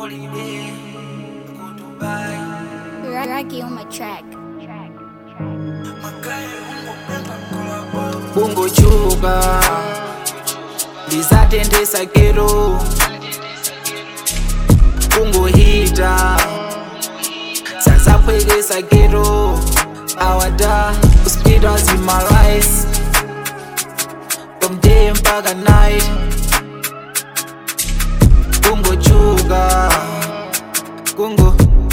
holiday, go Dubai. Rocky on my track. Bungo chuga, ndizatendesa kero. Bungo hita, sazapwegesa kero. Awada, speeders in my rise. From day mpaka night. Bungo chuga, bungo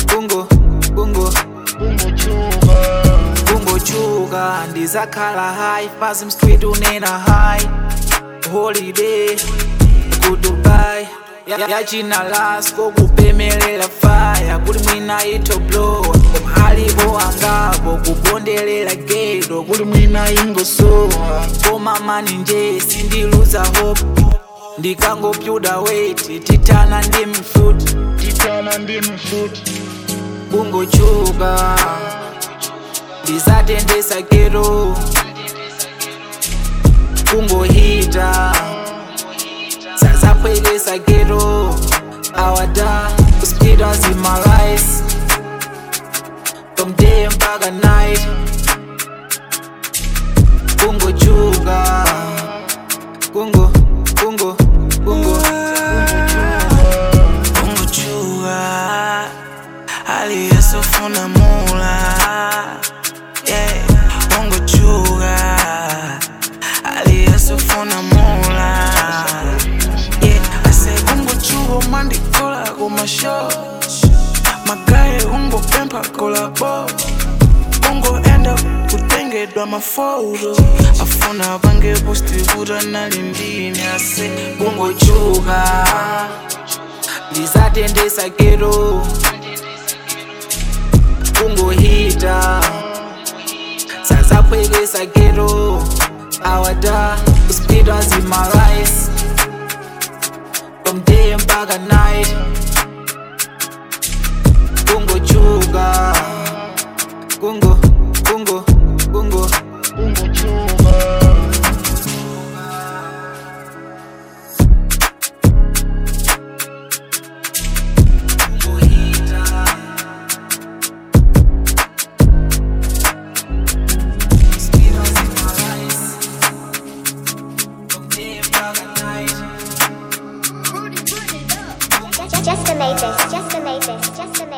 chuga, ndizakhala high, pasi mstreet unena high. Holiday, ku Dubai, yachina lasko kupemelela fire, kuli mwina ito blow, alibo angabo kupondelela gedo, kuli mwina ingosowa, koma mani nje sindiluza hope, ndikangopyuda weight, titana ndi mfoot, bungo chuga, ndizatendesa kero. Bungo hita, sazapwegesa kero. Awada, speeders in my rise. From day mpaka night. Bungo chuga, bungo chuga, aliyesofuna mula. Yeah, bungo chuga, aliyesofuna mula. Yeah, I say bungo chuga, mandi kola goma show. Magaye ungo pempa kola bo. Bungo enda kutengedwa mafoto. Afuna bange posti buda nalimbini. I say bungo chuga, ndizatendesa kero. Bungo hita, sazapwegesa kero. Awada, speeders in my rise. From day mpaka night. Bungo chuga, bungo chuga. Bungo hita, speeders in my rise. From day mpaka night. Just the latest.